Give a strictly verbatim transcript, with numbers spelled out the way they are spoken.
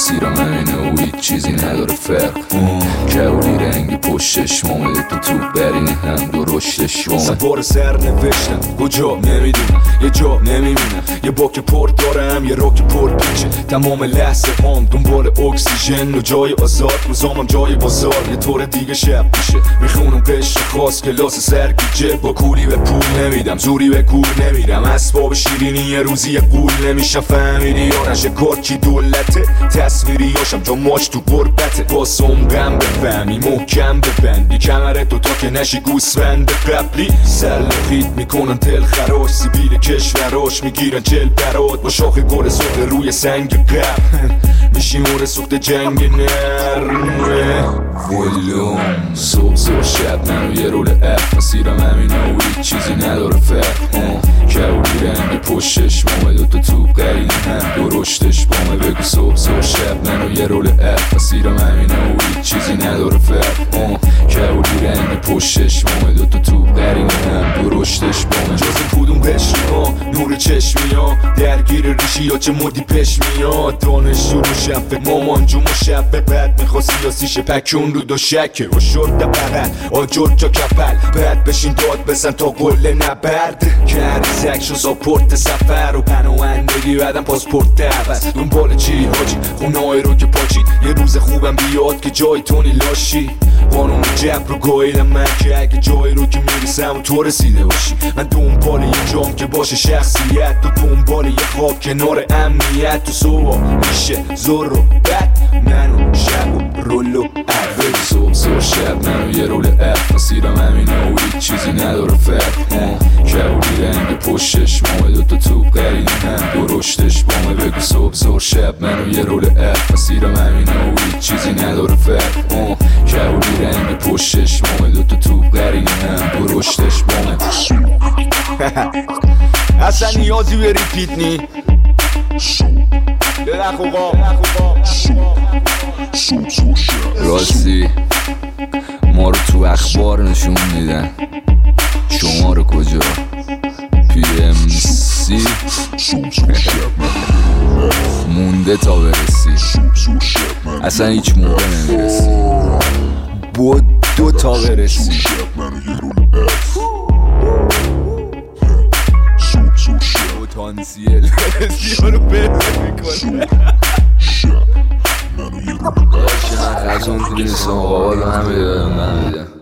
مسیرم همینه و هیچ چیزی نداره فرق. کبولی رنگی پشتش مامده تو تو برینه هم دو رشتش وامه. سوار سر نوشتم کجا نمیدونم، یه جا نمیمونم، یه باک پر دارم یه راک پر پیچه. تمام لحظه هم دنبال اکسیژن و جای آزاد، روزامم جای بازار یه طور دیگه شب میشه. میخونم قشر خاص کلاس سرگیجه، با کولی به پول نمیدم زوری به کور نمیرم. اسباب شیرینی یه روزی یه قول نمیشم، فهمیدی یا نشه کار کی دولته. تصویری هاشم جا ماش تو قربته، باسم غم بفهمی محکم ببندی کمرت تو تا که نشی گوسفند قبلی. سلخیت میکنن دل خراش سیبیل کشوراش میگیرن چل برات با شاخ گل سخت روی سنگ قبل. میشی مور سخت جنگ نرمه ولوم صبح زور شب منو یه رول اف مسیرم همینه و هیچ چیزی نداره فرق. کبولی رنگ پشتش مامه دوتا تو قرینه هم دو رشتش بامه. بگو صبح زور شب منو یه رول اف مسیرم همینه و هیچ چیزی نداره فرق. کبولی رنگ پشتش مامه دوتا تو قرینه هم دو رشتش بامه. جز کدوم قشری ها نور چشمی ها درگیر ریشی یا چه مدی پش میاد. دانشجو رو شفه مامان جو مشبه بعد میخواست سیاسیشه پکون رو دو شکه و شد بغل آجور جا کپل. بعد بشین داد بزن تا قله نبرد کردی زکش و ساپورت سفر و پناهندگی بعدم پاسپورت دعوت. دنبال چی حاجی خونه های رو که پاچی یه روز خوبم بیاد که جای تونی لاشی. قانون جبر رو گاهیدم من که اگه جایی رو که میرسم و تو رسیده باشی. من دنبال یه جام که باشه شخصیت تو دنبال یه خواب کنار امنیت. تو صبح میشه زور و بد منو شب و رول و عرق. صبح زور شب منو یه رول اف مسیرم همینه و هیچ چیزی نداره فرق. کبولی رنگ پشتش مامه دوتا تو قرینه هم دو رشتش بامه. بگو صبح زور شب منو یه رول اف مسیرم همینه و هیچ چیزی نداره فرق. کبولی رنگ پشتش مامه دوتا تو قرینه هم دو رشتش بامه. اصلا نیازی به ریپیت نی راستی ما رو تو اخبار نشون میدن، شما رو کجا؟ پی ام سی مونده تا برسی، اصلا هیچ موقع نمیرسی. بود دو تا برسی. پتانسیل برسی رو برسی میکنه. باشه من خزون دیگه نیستم آقا رو همه دادم من میدم.